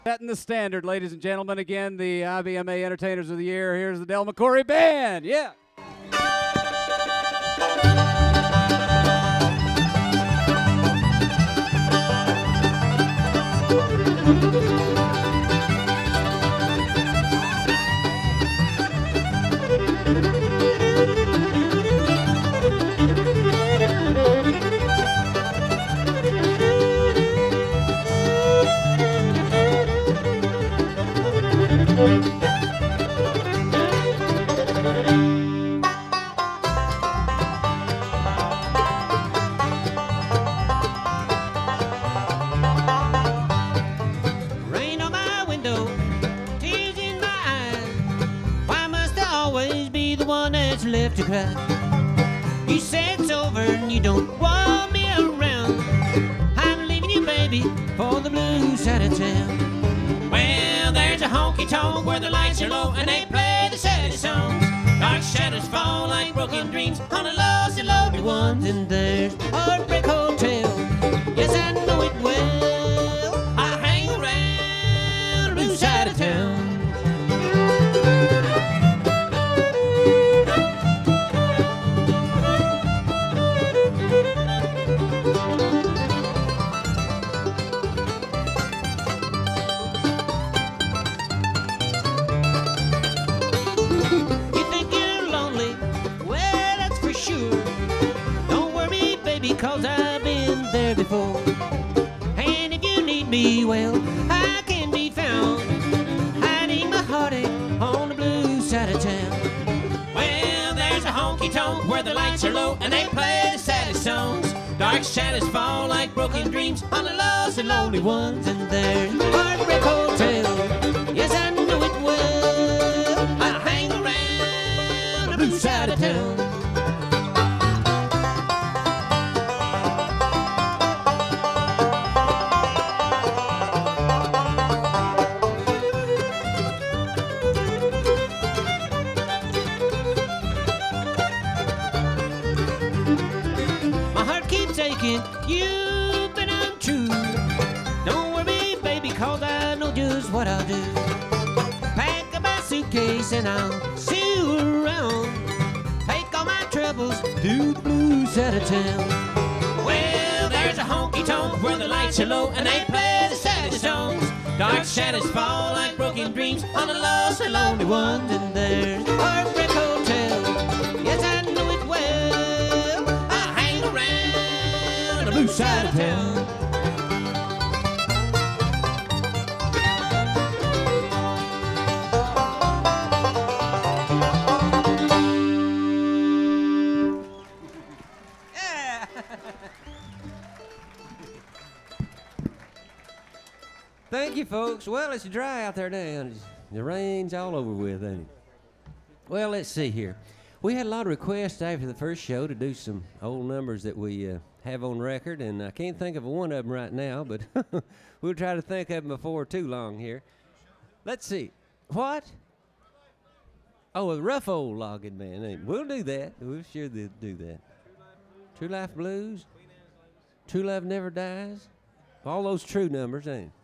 Setting the standard, ladies and gentlemen. Again, the IBMA Entertainers of the Year. Here's the Del McCoury Band. Yeah. Rain on my window, tears in my eyes. Why must I always be the one that's left to cry? You say it's over and you don't want me around. I'm leaving you, baby, for the blue side of town. Well, there's a honky-tonk where the lights are low and they play the saddest songs. Dark shadows fall like broken dreams on the lost and lonely ones. And there's Heartbreak Hotel, yes, I know it well. I hang around the blue side of town. You think you're lonely? Well, that's for sure. Don't worry, baby, 'cause I've been there before. And if you need me, well, I can be found hiding my heartache on the blue side of town. Well, there's a honky-tonk where the lights are low and they play the saddest songs. Dark shadows fall like broken dreams on the lost and lonely ones. And there's Heartbreak Hotel, yes, I know it well. I hang around the blue side of town. My heart keeps aching, you've been untrue. Don't worry, baby, 'cause I know just what I'll do. Pack up my suitcase and I'll see you around. Take all my troubles to the blue side of town. Well, there's a honky-tonk where the lights are low and they play the saddest songs. Dark shadows fall like broken dreams on the lost and lonely ones. And there's Heartbreak Hotel, yes, I know it well. I hang around the blue side of town. Yeah. Thank you, folks. Well, it's dry out there now. The rain's all over with, ain't it? Well, let's see here. We had a lot of requests after the first show to do some old numbers that we have on record, and I can't think of one of them right now, but we'll try to think of them before too long here. Let's see. What? Oh, a rough old logging man. Ain't it? We'll do that. We'll sure do that. True Life Blues. True Love Never Dies. All those true numbers, ain't it?